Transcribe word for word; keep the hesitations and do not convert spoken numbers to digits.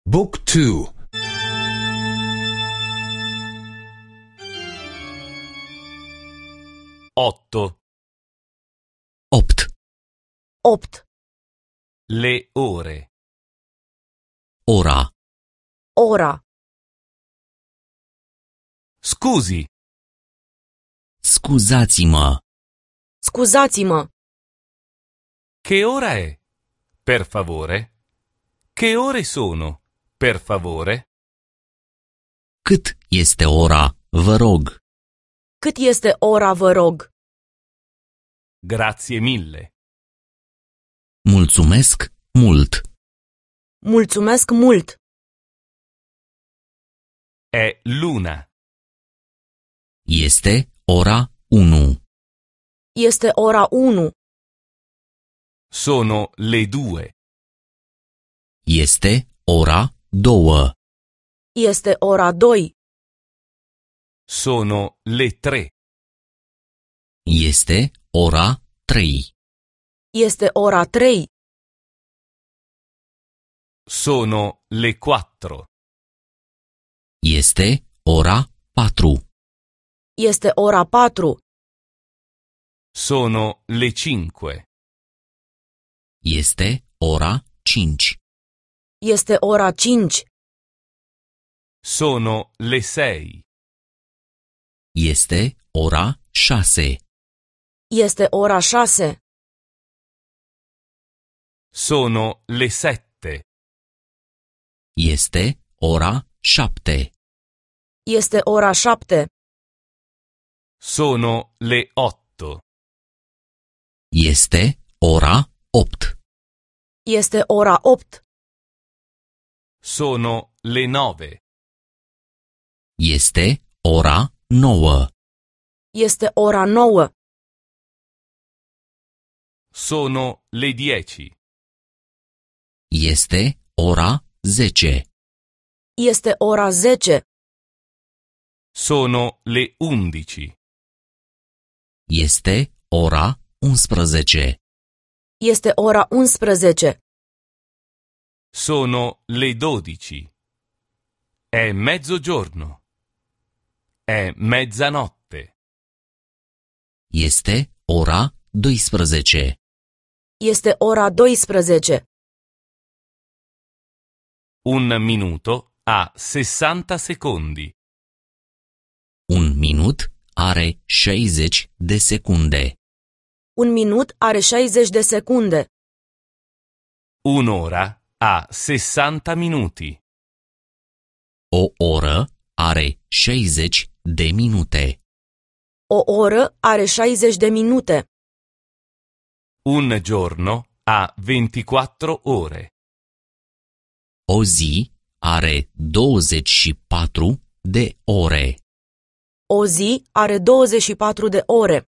Book two. Otto. opt. opt. Le ore. Ora. Ora. Scusi, Scuzați-mă. Scuzați-mă. che ora è? Per favore? Che ore sono? Per favore? Cât este ora, vă rog? Cât este ora, vă rog? Grazie mille. Mulțumesc mult. Mulțumesc mult. È l'una. Este ora unu. Este ora unu. Sono le due. Este ora două. Este ora doi. Sono le tre. Este ora trei. Este ora trei. Sono le quattro. Este ora patru. Este ora patru. Sono le cinque. Este ora cinci. Este ora cinci. Sono le sei. Este ora șase. Este ora șase. Sono le sette. Este ora șapte. Este ora șapte. Sono le otto. Este ora opt. Este ora opt. Sono le nove. Este ora nouă. Este ora nouă. Sono le dieci. Este ora zece. Este ora zece. Sono le undici. Este ora unsprezece. Este ora unsprezece. Sono le dodici. È mezzogiorno. È mezzanotte. Este ora doisprezece. Este ora doisprezece. Un minuto ha sessanta secondi. Un minut are șaizeci de secunde. Un minut are șaizeci de secunde. Un'ora ha sessanta minuti. O oră are șaizeci de minute. O oră are șaizeci de minute. Un giorno ha ventiquattro ore. O zi are douăzeci și patru de ore. O zi are douăzeci și patru de ore.